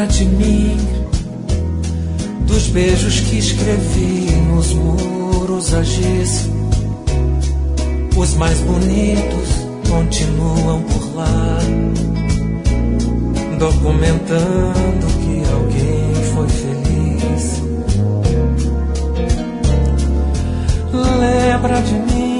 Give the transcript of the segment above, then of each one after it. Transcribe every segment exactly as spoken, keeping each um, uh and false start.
de mim, dos beijos que escrevi nos muros a giz. Os mais bonitos continuam por lá, documentando que alguém foi feliz. Lembra de mim,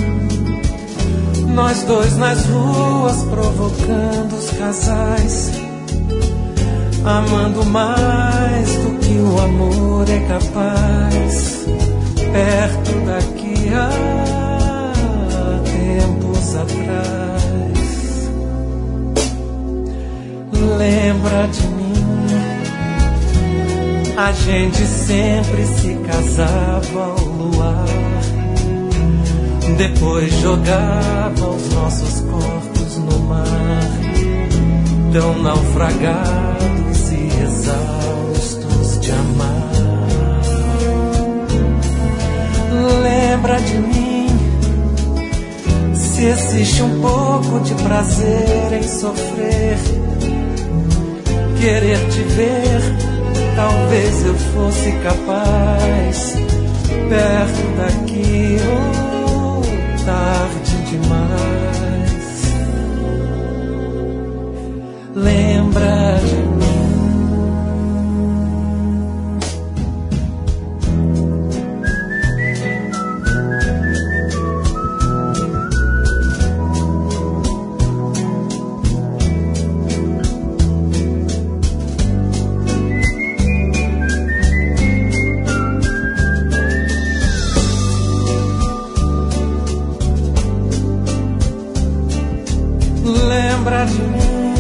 nós dois nas ruas provocando os casais, amando mais do que o amor é capaz. Perto daqui há tempos atrás. Lembra de mim, a gente sempre se casava ao luar, depois jogava os nossos corpos no mar, tão naufragados e exaustos de amar. Lembra de mim, se existe um pouco de prazer em sofrer, querer te ver, talvez eu fosse capaz. Perto daqui ou tarde demais. Lembra de mim. Lembra de mim,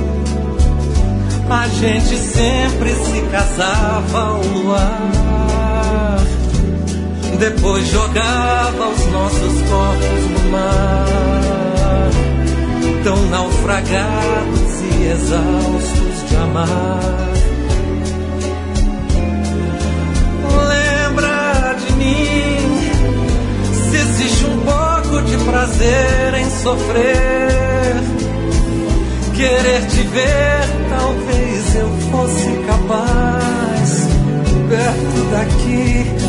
a gente sempre se casava ao luar, depois jogava os nossos corpos no mar, tão naufragados e exaustos de amar. Lembra de mim, se existe um pouco de prazer em sofrer, querer te ver, talvez eu fosse capaz. Perto daqui